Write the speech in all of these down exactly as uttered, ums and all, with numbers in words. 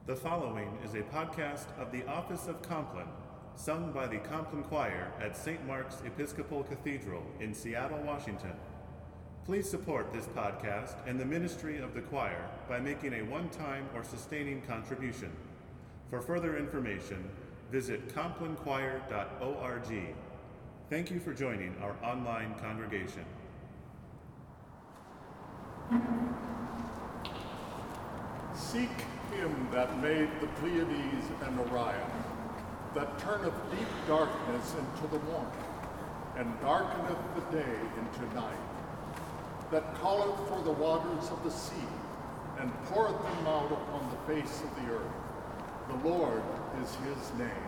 The following is a podcast of the Office of Compline, sung by the Compline Choir at Saint Mark's Episcopal Cathedral in Seattle, Washington. Please support this podcast and the ministry of the choir by making a one-time or sustaining contribution. For further information, visit compline choir dot org. Thank you for joining our online congregation. Seek him that made the Pleiades and Orion, that turneth deep darkness into the morning, and darkeneth the day into night, that calleth for the waters of the sea, and poureth them out upon the face of the earth. The Lord is his name.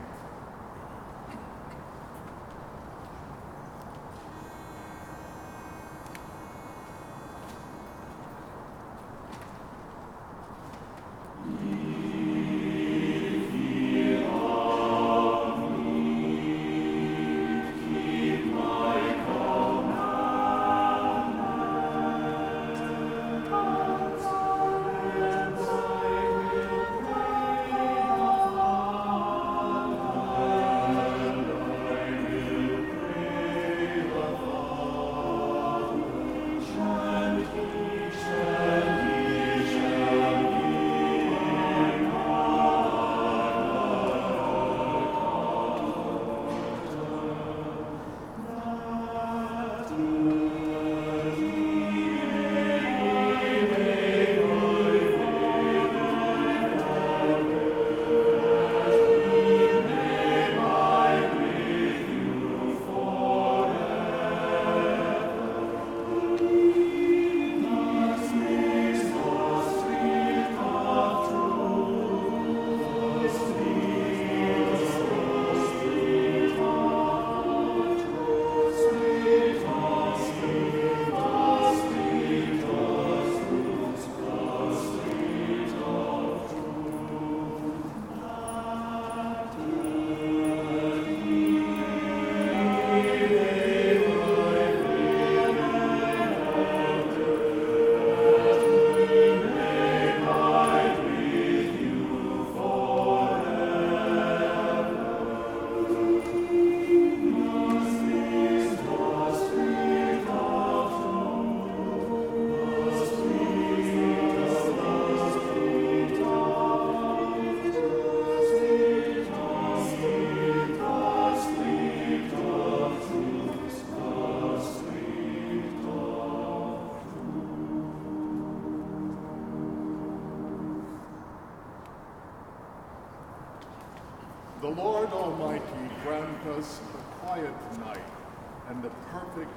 The Lord Almighty grant us a quiet night and a perfect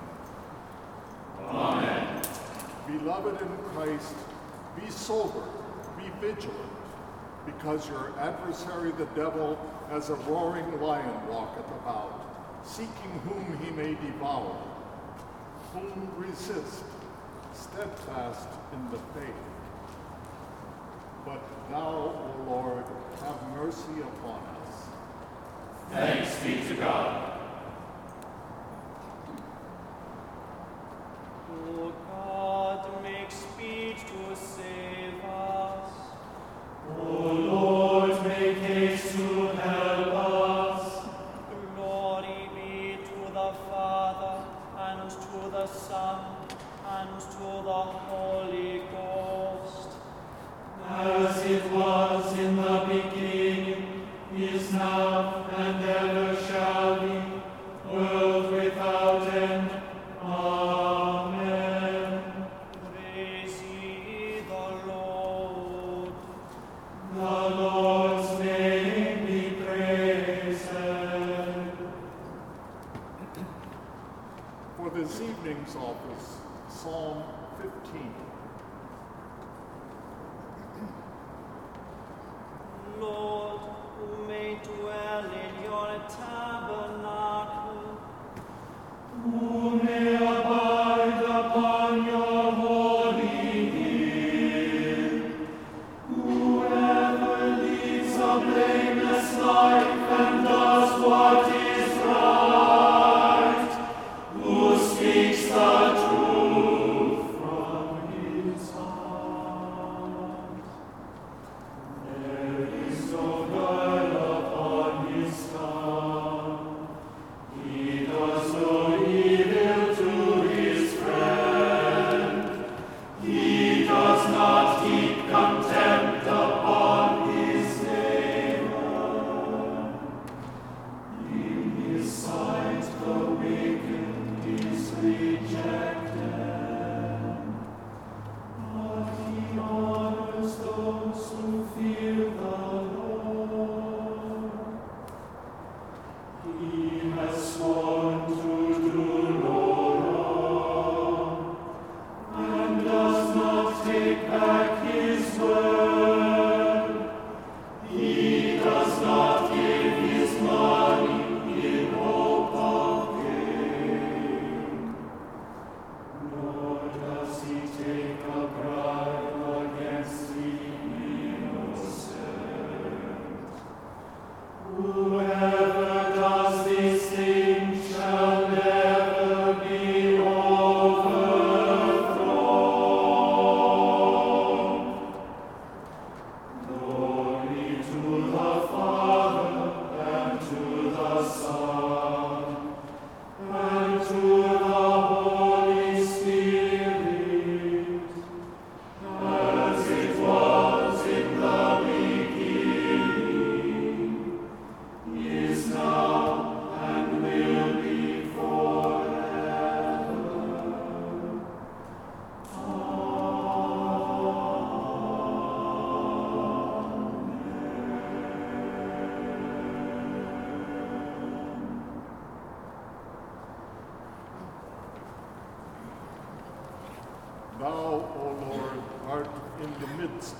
end. Amen. Beloved in Christ, be sober, be vigilant, because your adversary the devil, as a roaring lion, walketh about, seeking whom he may devour. Whom resist, steadfast in the faith. But thou, O Lord, have mercy upon us. Thanks be to God. O God, make speed to save us. O Lord, make haste to help us. Glory be to the Father, and to the Son, and to the Holy Ghost. As it was in the beginning, is now, and ever shall be, world without end. Amen. Praise ye the Lord. The Lord's name be praised. For this evening's office, Psalm fifteen. Lord, who may dwell in your tabernacle, Who may abide upon your holy hill? Whoever leads a blameless life and does what is right, who speaks the truth from his heart.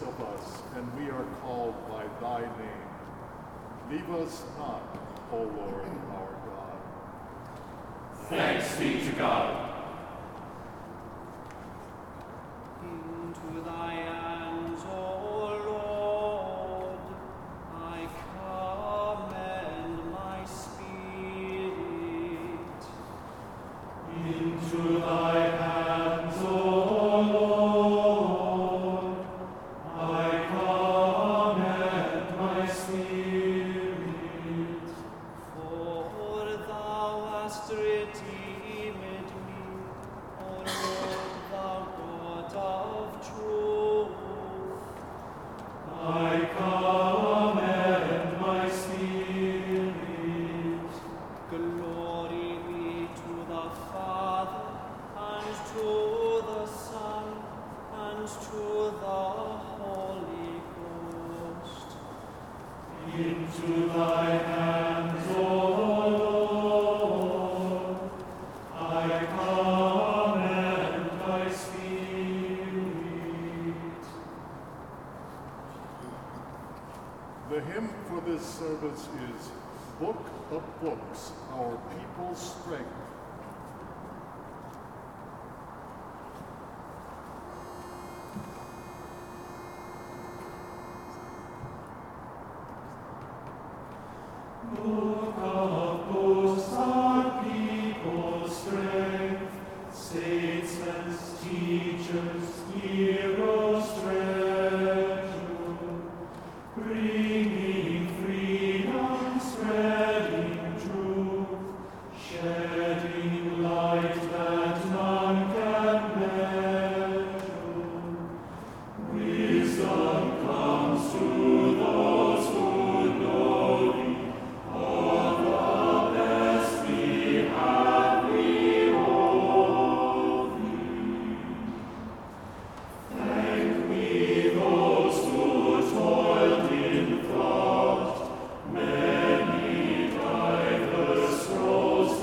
of us, and we are called by thy name. Leave us not, O Lord our God. Thanks be to God. Into thy hands, O Lord, I commend my spirit. Into thy hands, O Lord, I commend my spirit. For thou hast redeemed me, O Lord, thou God of truth. I commend my spirit. Glory be to the Father, and to the Son, and to the Holy Ghost. Into thy hands, O Lord, I commend my spirit. The hymn for this service is Book of Books, Our People's Strength. Book of books, our people's strength, statesmen, teachers, heroes, treasure, bringing freedom, spreading truth, shedding light that none can measure. Wisdom comes to those who know thee. All the best we have, we owe thee. Thank we those who toiled in thought, many diverse scrolls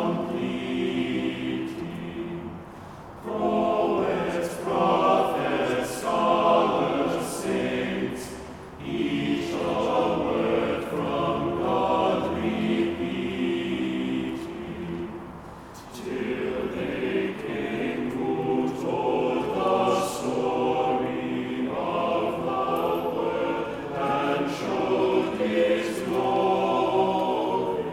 completing. Poets, prophets, scholars, saints, each a word from God repeating, till they came who told the story of the word and showed his glory.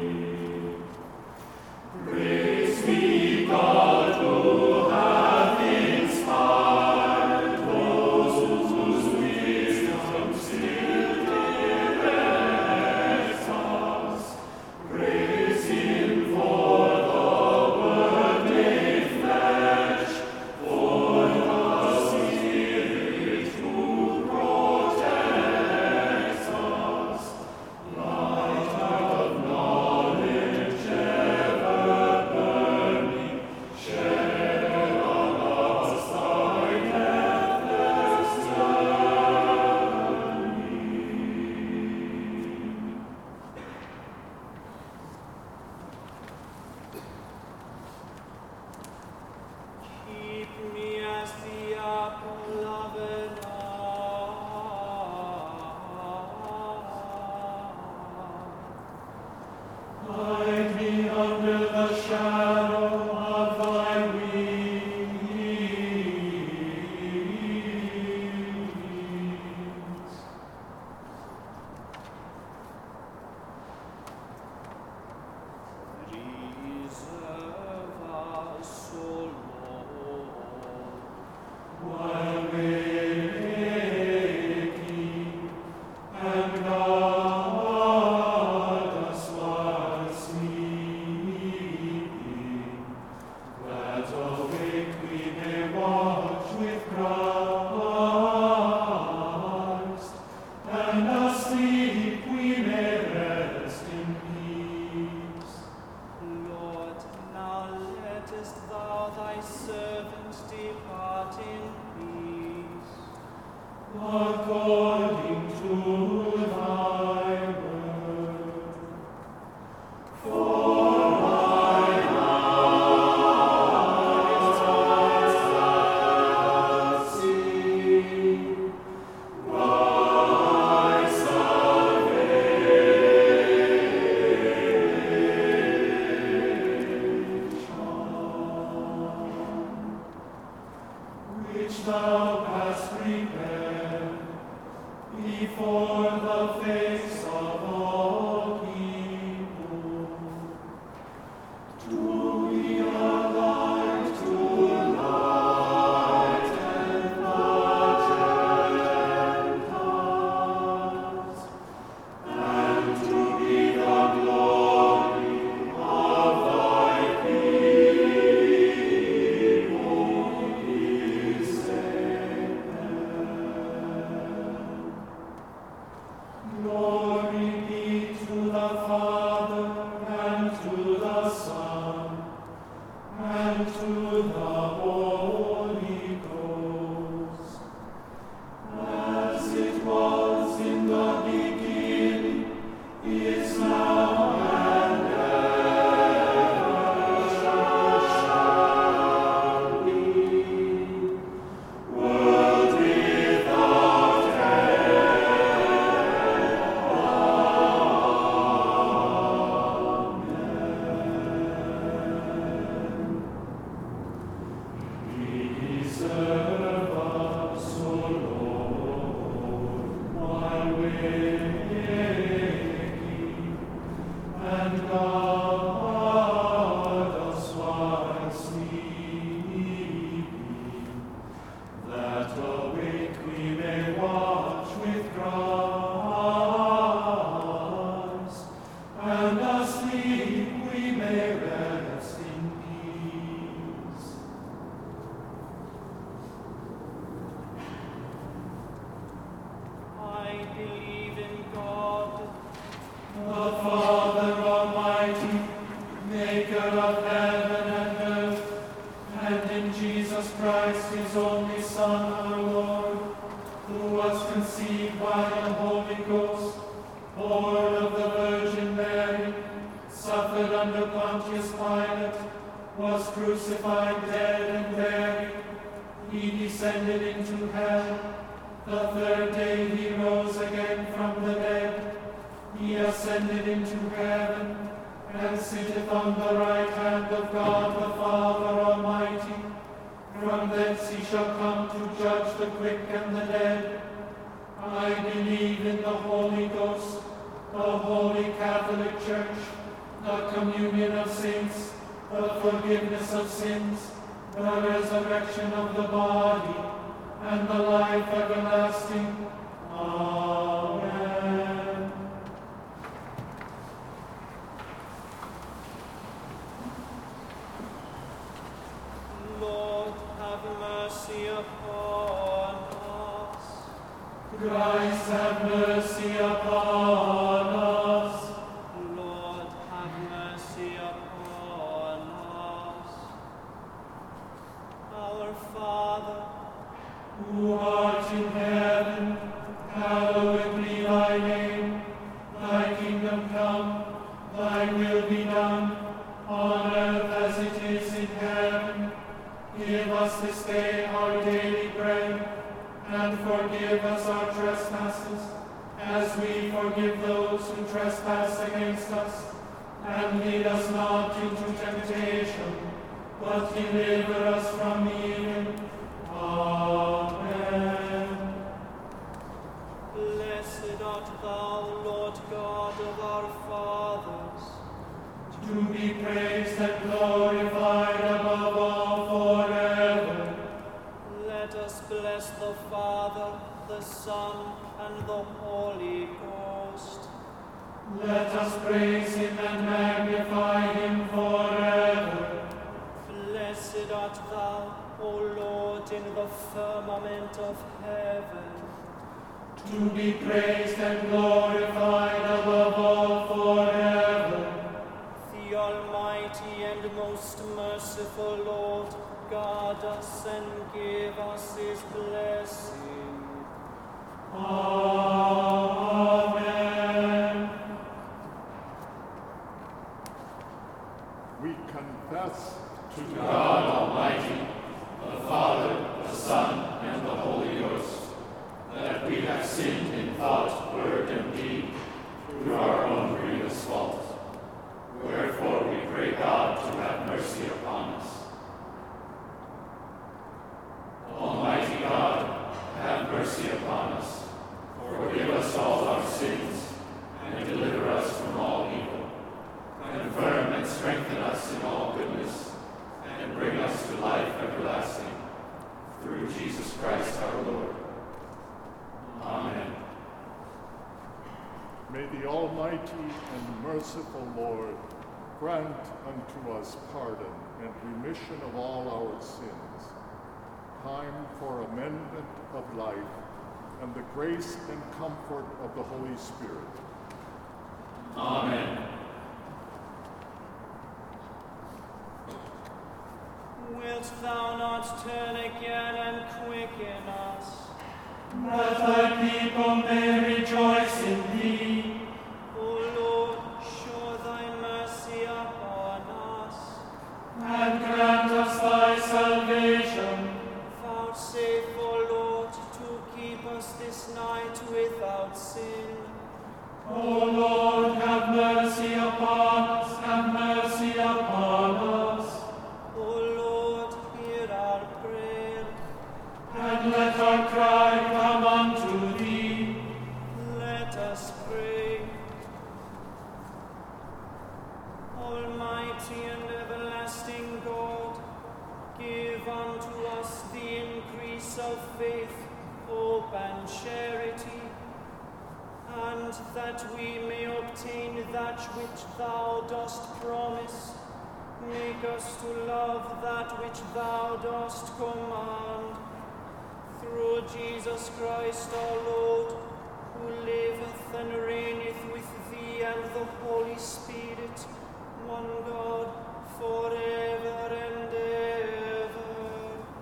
Praise be God who hath inspired those whose wisdom still directs us. Praise him for the word made flesh, for the Spirit who protects us. Light of knowledge ever burning, shed on us thy deathless Keep me as the apple of an eye. Hide me under the shadow of thy wings. Preserve us, O Lord, While waking, and guard us while sleeping, that awake we may watch with Christ, and asleep we may rest in peace. Lord, now lettest thou thy servant depart in peace. According to thy word. For mine eyes have seen before the face of all people. To be a light to lighten the Gentiles, and to be the glory of thy people, he saved them. Glory be to the Father, and to the Son, and to the Holy Ghost, as it was in the beginning, is now, and ever shall be, world without Preserve us, O Lord, while waking, and guard us while sleeping, that awake we may watch with Christ, and asleep we may rest in peace. I believe in God, The Father Almighty, maker of heaven and earth, and in Jesus Christ, his only Son, our Lord, who was conceived by the Holy Ghost, born of the Virgin Mary, suffered under Pontius Pilate, was crucified, dead, and buried. He descended into hell. The third day he rose again from the dead. He ascended into heaven, and sitteth on the right hand of God the Father Almighty. From thence he shall come to judge the quick and the dead. I believe in the Holy Ghost, the Holy Catholic Church, the communion of saints, the forgiveness of sins, the resurrection of the body, and the life everlasting. Amen. Lord, have mercy upon us. Christ, have mercy upon us. Lord, have mercy upon us. Our Father, Who art in heaven, hallowed be thy name. Thy kingdom come, thy will be done, on earth as it is in heaven. Give us this day our daily bread, and forgive us our trespasses, as we forgive those who trespass against us. And lead us not into temptation, but deliver us from evil. Amen. blessed art thou, Lord God of our fathers. To be praised and glorified above all forever. Let us bless the Father, the Son, and the Holy Ghost. Let us praise him and magnify him forever. Blessed art thou, O Lord, in the firmament of heaven. To be praised and glorified above all forever. The Almighty and most merciful Lord, guard us and give us his blessing. Amen. We confess To God Almighty, the Father, the Son, and the Holy Ghost, that we have sinned in thought, word, and deed, through our own grievous fault. Wherefore we pray God to have mercy upon us. Almighty God, have mercy upon us. Forgive May the Almighty and merciful Lord grant unto us pardon and remission of all our sins, time for amendment of life, and the grace and comfort of the Holy Spirit. Amen. Wilt thou not turn again and quicken us, that thy people may rejoice in thee? O Lord, show thy mercy upon us, And grant us thy salvation. vouchsafe, O Lord, to keep us this night without sin. O Lord, have mercy upon us, have mercy upon us. O Lord, hear our prayer. And let our cry come unto thee. Let us pray. Almighty and everlasting God, give unto us the increase of faith, hope, and charity, and that we may obtain that which thou dost promise. Make us to love that which thou dost command. Through Jesus Christ our Lord, who liveth and reigneth with thee and the Holy Spirit, one God, forever and ever.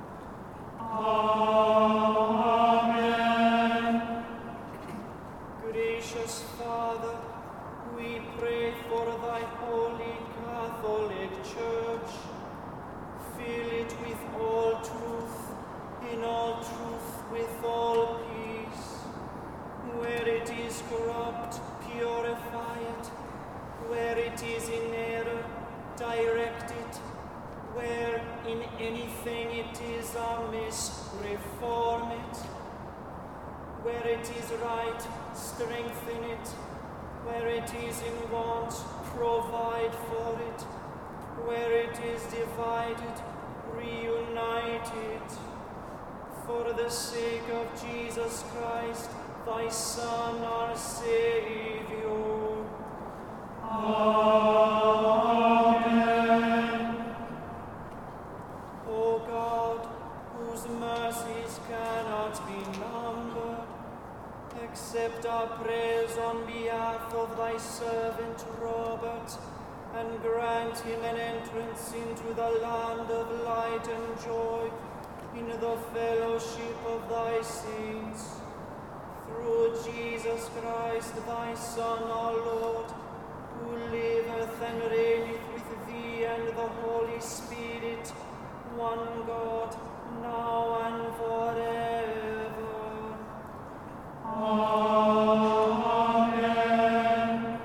Amen. Gracious Father, we pray for thy holy Catholic Church. Fill it with all truth, in all truth with all peace. Where it is corrupt, purify it. Where it is in error, direct it. Where in anything it is amiss, reform it. Where it is right, strengthen it. Where it is in want, provide for it. Where it is divided, reunite it. For the sake of Jesus Christ, thy Son, our Savior. Amen. O God, whose mercies cannot be numbered, accept our prayers on behalf of thy servant Robert, and grant him an entrance into the land of light and joy, in the fellowship of thy saints. Through Jesus Christ, thy Son, our Lord, who liveth and reigneth with thee and the Holy Spirit, one God, now and forever. Amen.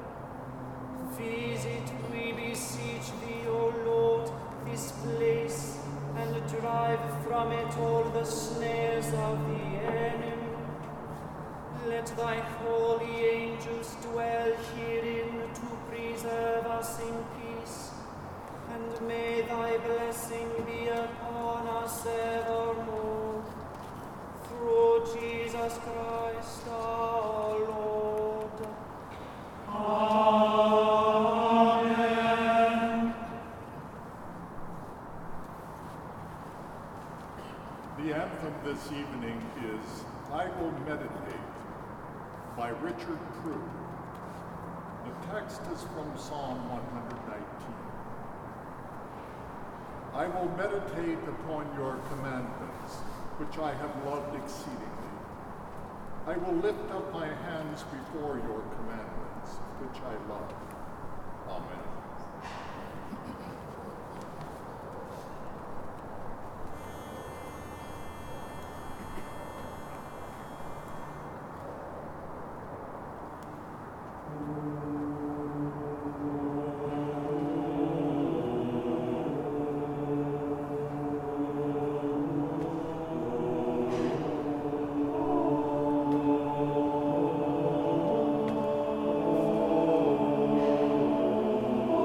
Visit, we beseech thee, O Lord, this place, and drive from it all the snares of the enemy. Let thy holy angels dwell herein to preserve us in peace, and may thy blessing be upon us evermore. Through Jesus Christ our Lord. Amen. The anthem this evening is I Will Meditate by Richard Prue. The text is from Psalm one nineteen. I will meditate upon your commandments, which I have loved exceedingly. I will lift up my hands before your commandments, which I love. Amen. Amen.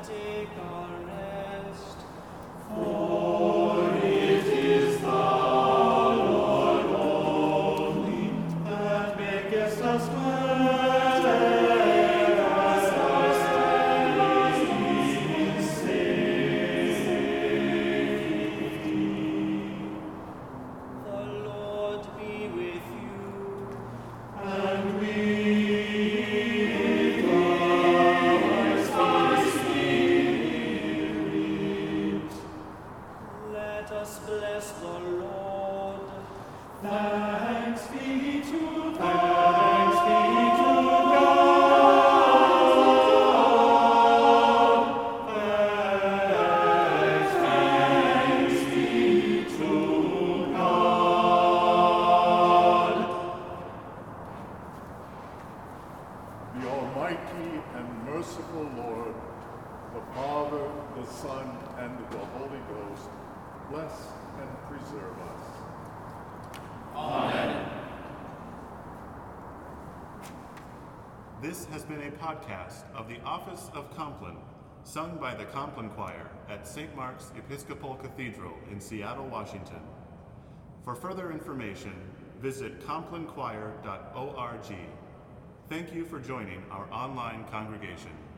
and take our rest. For it is thou, Lord, only, that makest us dwell as our standing in safety. The Lord be with you. And we, with our spirit, Let us bless the Lord. thanks be to thanks be to God. Thanks, thanks be to God. The Almighty and merciful Lord, the Father, the Son, and the Holy Ghost, bless and preserve us. Amen. This has been a podcast of the Office of Compline, sung by the Compline Choir at Saint Mark's Episcopal Cathedral in Seattle, Washington. For further information, visit compline choir dot org. Thank you for joining our online congregation.